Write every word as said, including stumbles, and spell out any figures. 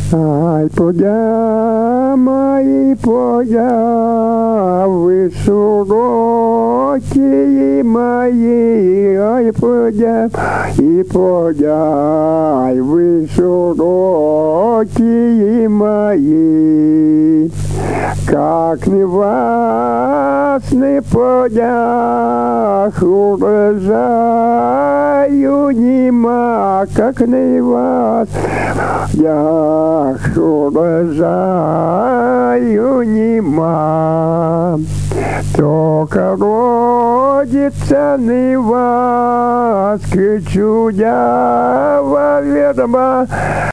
Ай, подя, мои подя, вы широкие мои, ай, подя, и подя, ай, вы широкие мои. Как не вас не подях, урожаю нема, как не вас, я урожаю нема. Только родится не вас, кричу я во верба.